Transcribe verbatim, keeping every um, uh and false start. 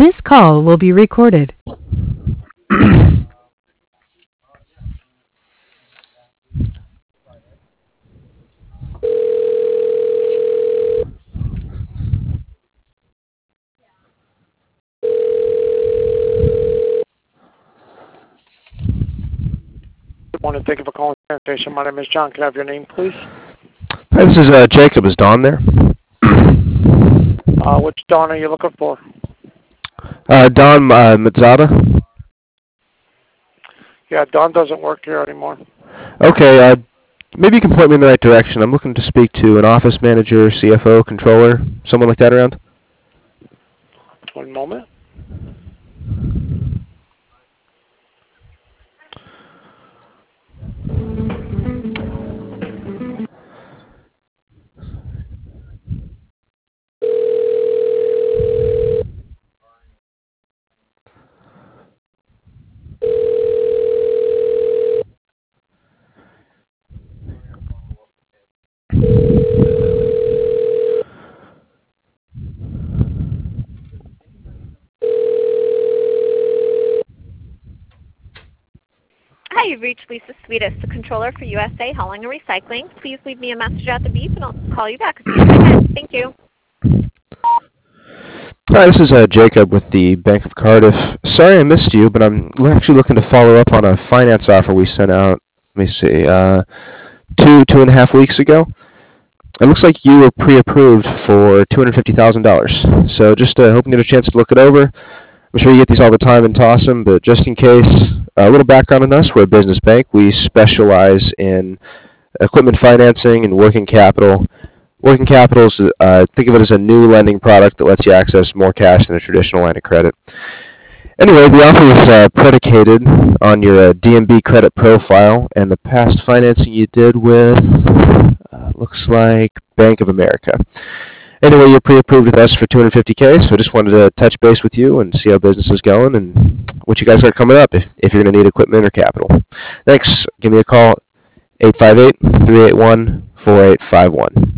This call will be recorded. Good morning. Thank you for calling the station. My name is John. Can I have your name, please? Hi, this is uh, Jacob. Is Don there? Uh, which Don are you looking for? Uh, Don uh, Mazzata? Yeah, Don doesn't work here anymore. Okay, uh, maybe you can point me in the right direction. I'm looking to speak to an office manager, C F O, controller, someone like that around. One moment. Hi, you've reached Lisa Sweetest, the controller for U S A Hauling and Recycling. Please leave me a message at the beep and I'll call you back as soon as I can. Thank you. Hi, this is uh, Jacob with the Bank of Cardiff. Sorry I missed you, but I'm actually looking to follow up on a finance offer we sent out, let me see, uh, two, two and a half weeks ago. It looks like you were pre-approved for two hundred fifty thousand dollars. So just uh, hoping to get a chance to look it over. I'm sure you get these all the time and toss them, but just in case, a little background on us. We're a business bank. We specialize in equipment financing and working capital. Working capital is, uh, think of it as a new lending product that lets you access more cash than a traditional line of credit. Anyway, the offer is uh, predicated on your uh, D M B credit profile and the past financing you did with, uh, looks like Bank of America. Anyway, you're pre-approved with us for two hundred fifty K, so I just wanted to touch base with you and see how business is going and what you guys got coming up if, if you're going to need equipment or capital. Thanks. Give me a call, eight five eight, three eight one, four eight five one.